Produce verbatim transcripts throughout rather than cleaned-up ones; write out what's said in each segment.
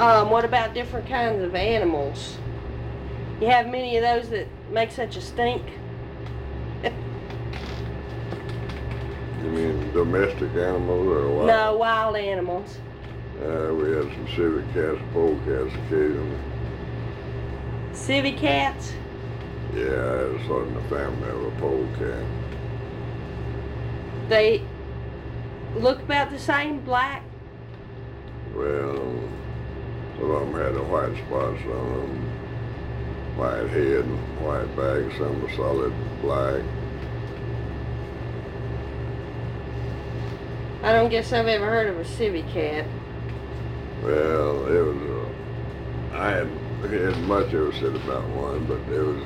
Um, what about different kinds of animals? You have many of those that make such a stink? You mean domestic animals or what? No, wild animals. Uh, we had some civet cats, polecats occasionally. Civet cats? Yeah, I had a sort in the family of a polecat. They look about the same, black? Well, some of them had the white spots on them, white head and white back, some were solid black. I don't guess I've ever heard of a civet cat. Well, it was, uh, I hadn't had much ever said about one, but there was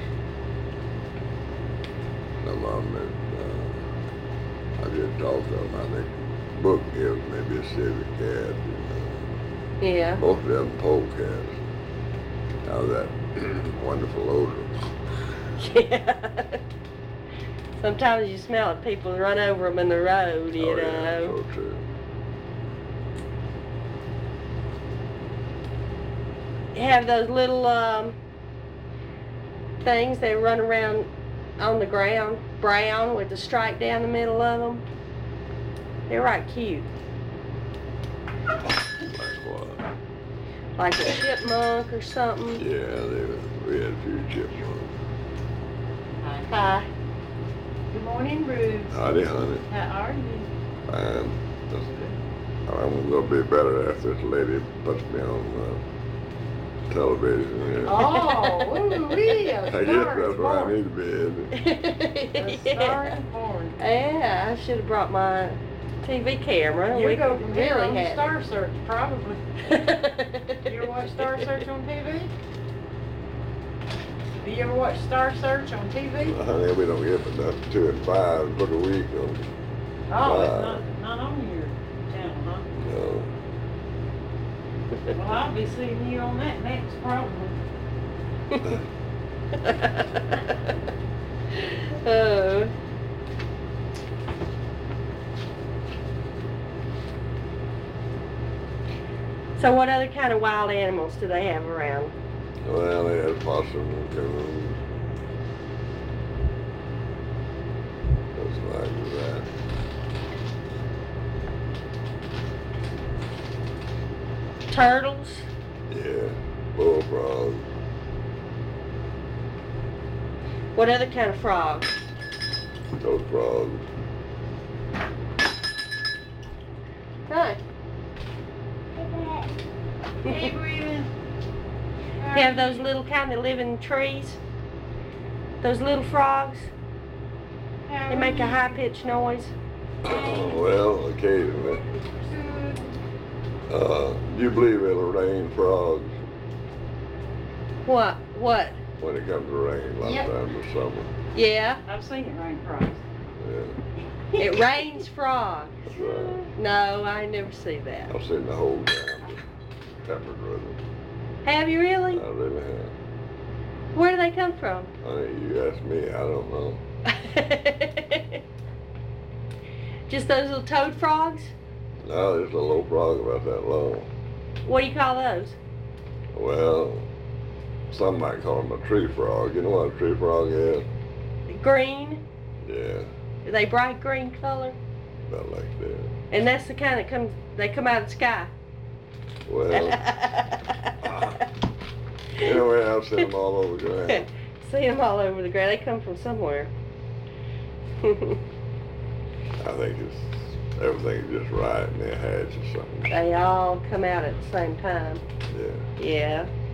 some of them that uh, I did talk to them. I think the book gives maybe a civet cat. You know. Yeah. Both of them polecats. Now that wonderful odor. Yeah. Sometimes you smell it, people run over them in the road, you oh, know. Yeah, so true. You have those little um, things that run around on the ground, brown with the stripe down the middle of them. They're right cute. Like what? Like a chipmunk or something. Yeah, they, we had a few chipmunks. Hi. Good morning, Ruth. Howdy, honey. How are you? Fine. Just, I'm gonna be better after this lady puts me on uh, television. Yeah. Oh, ooh-wee, a I star guess that's is where I born. need to be, isn't it? A star is born. Yeah, I should have brought my T V camera. You We go from here really on had Star Search, probably. You ever watch Star Search on T V? Do you ever watch Star Search on T V? Well, honey, we don't get but nothing two and five book a week on. Oh, it's Uh, not, not on your channel, huh? No. Well, I'll be seeing you on that next probably. Oh. So what other kind of wild animals do they have around? Well, they had possum and coons. That's like that. Turtles? Yeah, bullfrog. What other kind of frogs? Those frogs. Hi. Hey, Breeden. You have those little kind that live in trees? Those little frogs? How They are make a you? high-pitched noise. Oh, well, occasionally. Uh, do you believe it'll rain frogs What? What? when it comes to rain, like Yep. time this summer? Yeah, I've seen it rain frogs. Yeah, it rains frogs. that's right. No, I never see that. I've seen the whole town peppered with them. Have you really? I really have. Where do they come from? Honey, you ask me, I don't know. Just those little toad frogs? No, there's a little frog about that long. What do you call those? Well, some might call them a tree frog. You know what a tree frog is? Green? Yeah, Are they bright green color? about like that. And that's the kind that comes, they come out of the sky. Well, anyway, I've seen them all over the ground. See them all over the ground. They come from somewhere. I think it's everything's just right and they hatch or something. They all come out at the same time. Yeah. Yeah.